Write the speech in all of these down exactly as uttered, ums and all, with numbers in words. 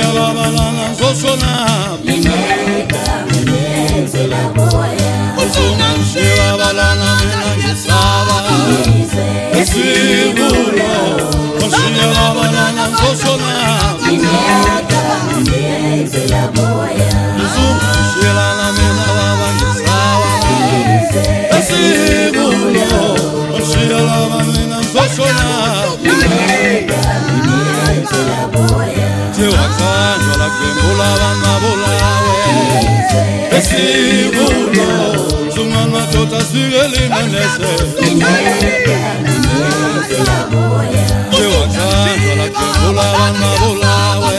Ushiyabalana zoshona Limeka miyenze la boya Ushiyabalana mina ngisaba Esibulo Ushiyabalana zoshona Limeka miyenze la boya Ushiyalana mina baba ngisaba Esibulo Ushiyalana mina zoshona Limeka miyenze la boya Tiwakhanjwa la kwembula bana bulawe Esibulo Zungana madoda sigelina nese Limeka miyenze la boya Tiwakhanjwa la kwembula bana bulawe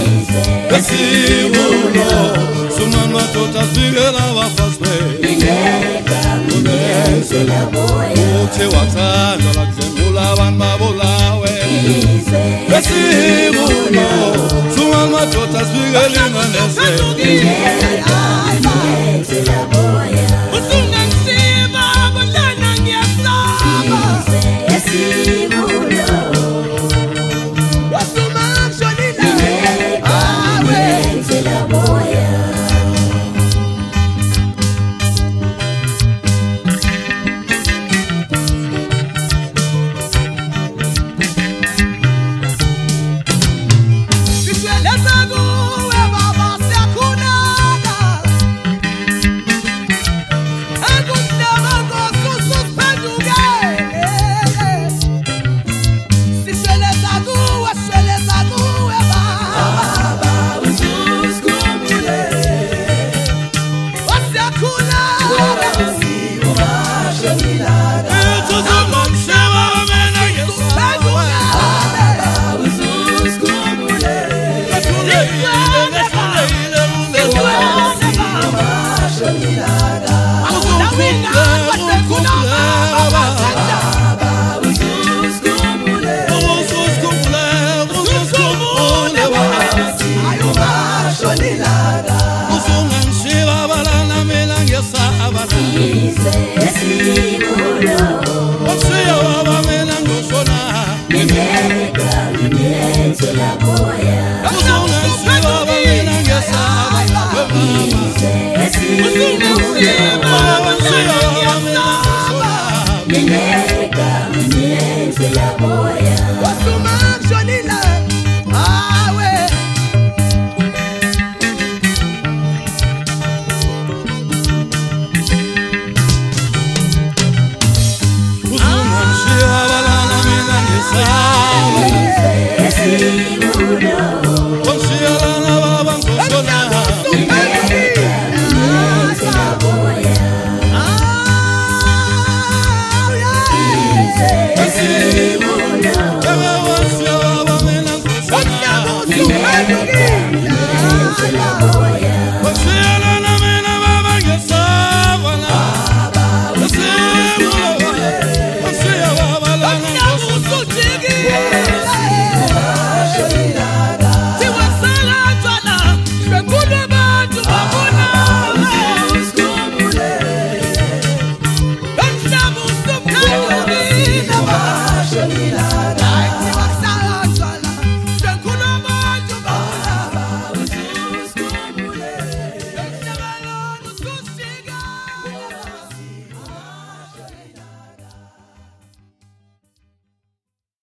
Esibulo Zungana madoda sigela bafaswe Limeka miyenze la boya Tiwakhanjwa la kwembula bana bulawe Esibulo Zungana madoda sigelina nese